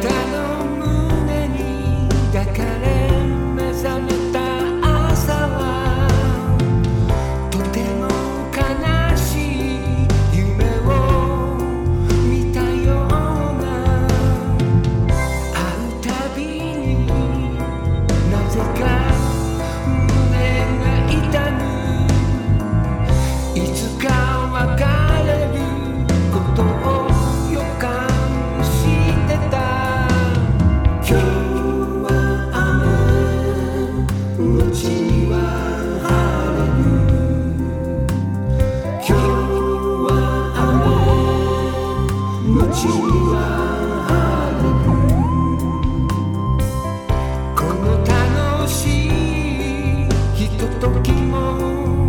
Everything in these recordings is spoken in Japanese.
の胸に抱かれ目覚めた朝はとても悲しい夢を見たような。会うたびになぜか胸が痛む。いつか別れることを予感してた。今日は雨、後には晴れる。今日は雨、後には晴れる。この楽しいひとときも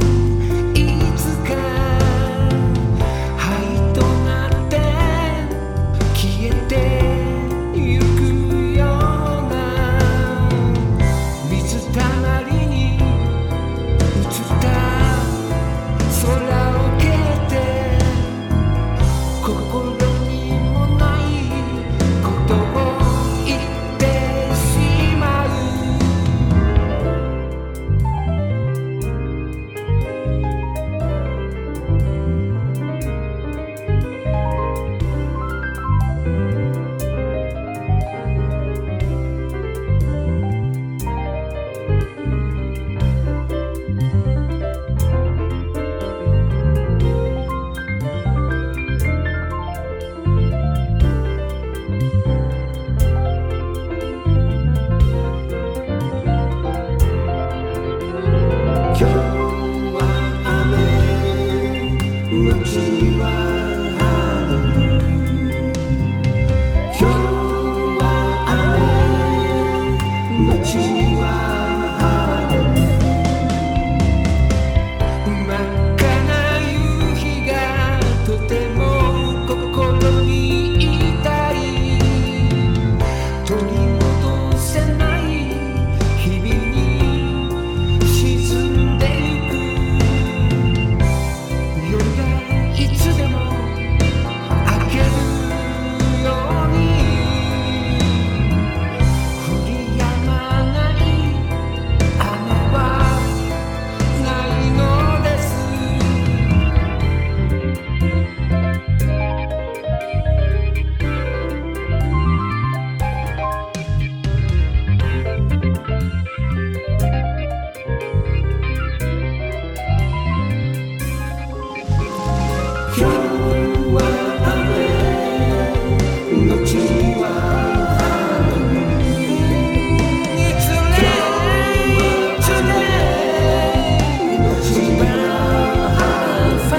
今日は雨、後には晴れる。今日は雨、後には晴れる。真っ赤な夕日がとても心に痛い。取り戻せない日々に沈んでゆく。夜がいつでも明けるように降り止まない雨はないのです。今日は雨、後には晴れる。It's late today, 後には晴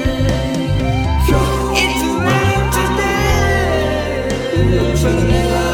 れる。It's late today, 後には